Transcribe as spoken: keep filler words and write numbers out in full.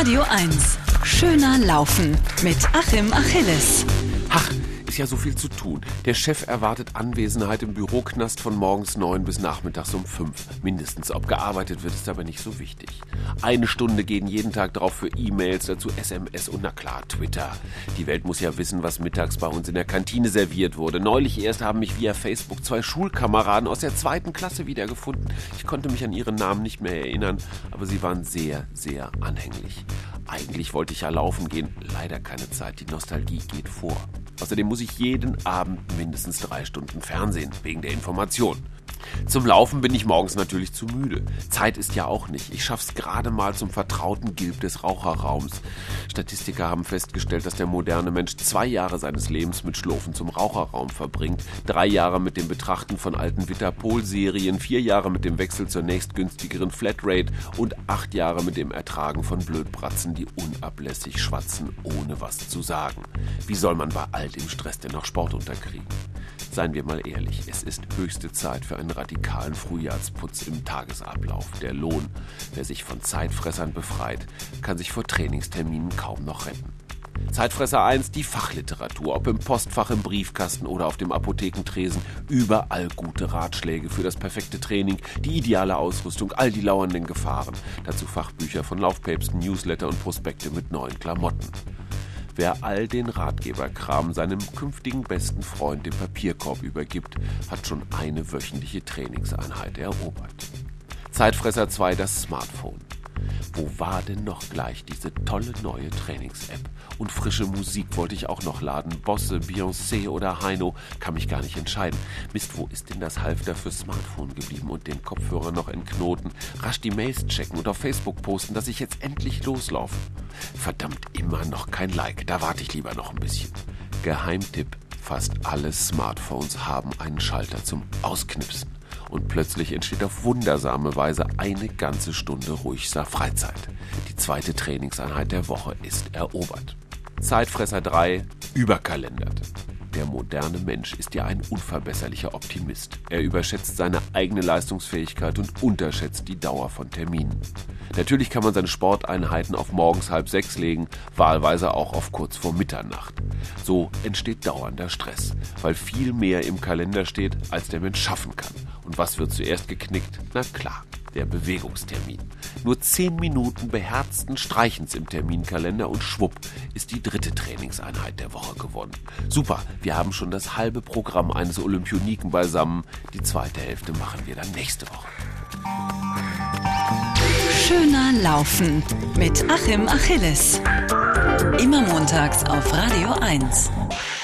Radio eins. Schöner Laufen mit Achim Achilles. Ach, ist ja so viel zu tun. Der Chef erwartet Anwesenheit im Büroknast von morgens neun bis nachmittags um fünf. Mindestens. Ob gearbeitet wird, ist aber nicht so wichtig. Eine Stunde gehen jeden Tag drauf für E-Mails, dazu S M S und na klar Twitter. Die Welt muss ja wissen, was mittags bei uns in der Kantine serviert wurde. Neulich erst haben mich via Facebook zwei Schulkameraden aus der zweiten Klasse wiedergefunden. Ich konnte mich an ihren Namen nicht mehr erinnern, aber sie waren sehr, sehr anhänglich. Eigentlich wollte ich ja laufen gehen, leider keine Zeit, die Nostalgie geht vor. Außerdem muss ich jeden Abend mindestens drei Stunden Fernsehen, wegen der Information. Zum Laufen bin ich morgens natürlich zu müde. Zeit ist ja auch nicht. Ich schaff's gerade mal zum vertrauten Gilb des Raucherraums. Statistiker haben festgestellt, dass der moderne Mensch zwei Jahre seines Lebens mit Schlurfen zum Raucherraum verbringt, drei Jahre mit dem Betrachten von alten Vitapol-Serien, vier Jahre mit dem Wechsel zur nächstgünstigeren Flatrate und acht Jahre mit dem Ertragen von Blödbratzen, die unablässig schwatzen, ohne was zu sagen. Wie soll man bei all dem Stress denn noch Sport unterkriegen? Seien wir mal ehrlich, es ist höchste Zeit für einen radikalen Frühjahrsputz im Tagesablauf. Der Lohn, wer sich von Zeitfressern befreit, kann sich vor Trainingsterminen kaum noch retten. Zeitfresser eins, die Fachliteratur, ob im Postfach, im Briefkasten oder auf dem Apothekentresen, überall gute Ratschläge für das perfekte Training, die ideale Ausrüstung, all die lauernden Gefahren. Dazu Fachbücher von Laufpäpsten, Newsletter und Prospekte mit neuen Klamotten. Wer all den Ratgeberkram seinem künftigen besten Freund im Papierkorb übergibt, hat schon eine wöchentliche Trainingseinheit erobert. Zeitfresser zwei, das Smartphone. Wo war denn noch gleich diese tolle neue Trainings-App? Und frische Musik wollte ich auch noch laden. Bosse, Beyoncé oder Heino, kann mich gar nicht entscheiden. Mist, wo ist denn das Halfter fürs Smartphone geblieben und den Kopfhörer noch entknoten? Rasch die Mails checken und auf Facebook posten, dass ich jetzt endlich loslaufe. Verdammt, immer noch kein Like, da warte ich lieber noch ein bisschen. Geheimtipp, fast alle Smartphones haben einen Schalter zum Ausknipsen. Und plötzlich entsteht auf wundersame Weise eine ganze Stunde ruhiger Freizeit. Die zweite Trainingseinheit der Woche ist erobert. Zeitfresser drei, überkalendert. Der moderne Mensch ist ja ein unverbesserlicher Optimist. Er überschätzt seine eigene Leistungsfähigkeit und unterschätzt die Dauer von Terminen. Natürlich kann man seine Sporteinheiten auf morgens halb sechs legen, wahlweise auch auf kurz vor Mitternacht. So entsteht dauernder Stress, weil viel mehr im Kalender steht, als der Mensch schaffen kann. Und was wird zuerst geknickt? Na klar, der Bewegungstermin. Nur zehn Minuten beherzten Streichens im Terminkalender und schwupp ist die dritte Trainingseinheit der Woche gewonnen. Super, wir haben schon das halbe Programm eines Olympioniken beisammen. Die zweite Hälfte machen wir dann nächste Woche. Schöner Laufen mit Achim Achilles. Immer montags auf Radio eins.